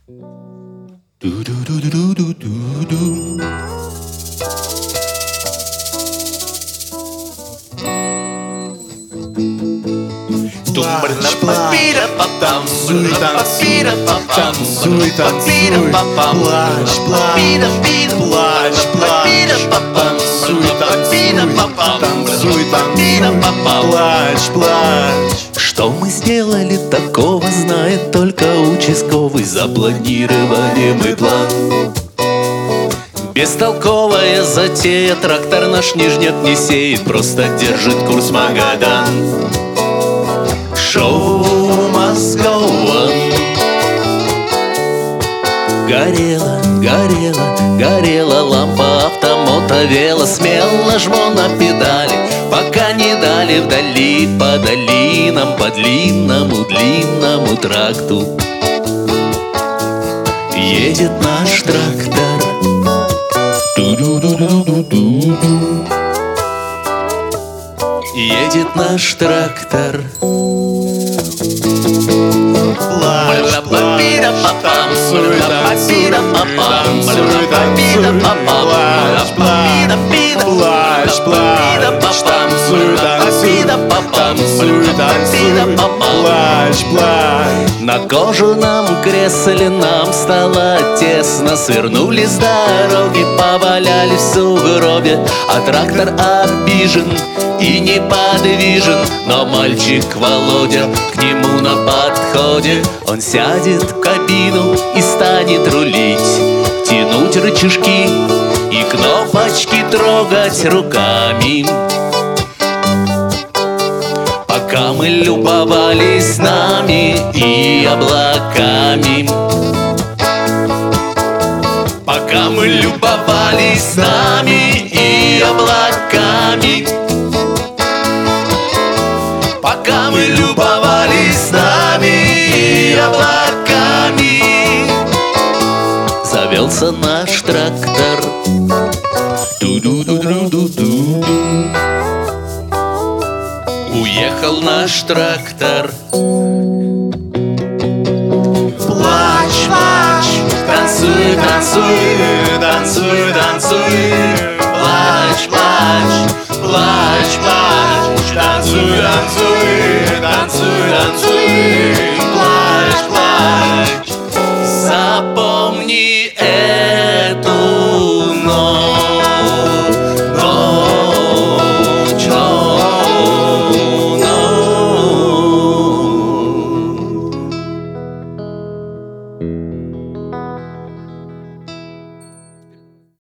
Ду-ду-ду-ду-ду-ду-ду. Танцуй, танцуй, танцуй, танцуй, плачь, плачь, плачь, плачь, танцуй, танцуй, танцуй, танцуй, плачь, плачь. Что мы сделали такого, знает только участковый. Запланировали мы план. Бестолковая затея, трактор наш не жнет, не сеет, просто держит курс Магадан. Show must go on. Горела, горела, горела лампа автомотовела. Смело жму на педали, пока не дали вдали по долинам, по длинному тракту. Едет наш трактор. Ду-ду-ду-ду-ду-ду-ду. Едет наш трактор. Плачь, плачь, танцуй, танцуй, танцуй, танцуй, плачь, плачь, плачь, плачь, танцуй, танцуй, танцуй, танцуй, плачь, плачь. На кожаном кресле нам стало тесно. Свернули с дороги, повалялись в сугробе. А трактор обижен и неподвижен. Но мальчик Володя к нему на подходе. Он сядет в кабину и станет рулить, тянуть рычажки и кнопочки трогать руками. Пока мы любовались нами и облаками. Пока мы любовались нами и облаками. Пока мы любовались нами и облаками. Завелся наш трактор. Ду-ду-ду-ду-ду-ду. Уехал наш трактор. Плачь, плачь, танцуй, танцуй, танцуй, танцуй, плачь, плачь, плачь, плачь, танцуй, танцуй, танцуй, танцуй.